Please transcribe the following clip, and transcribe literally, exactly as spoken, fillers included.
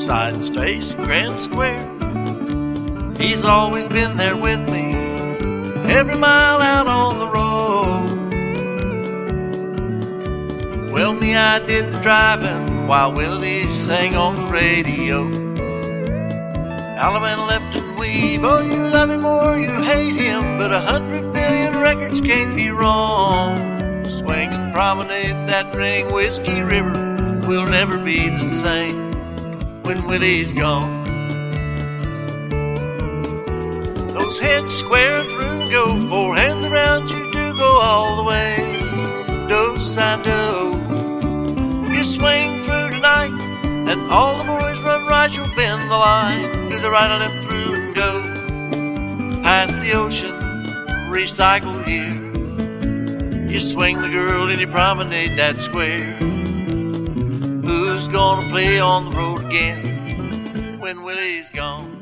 Side Space, Grand Square. He's always been there with me, every mile out on the road. Well, me, I did the driving while Willie sang on the radio. Alabama left and weave, oh, you love him or you hate him, but a hundred billion records can't be wrong. Swing and promenade that ring, Whiskey River will never be the same when Willie's gone. Those heads square through and go, four hands around you do go all the way. Do, side, do. You swing through tonight, and all the boys run right, you'll bend the line. Do the right or left through and go, past the ocean, recycle here. You swing the girl and you promenade that square. Who's gonna play on the road again when Willie's gone?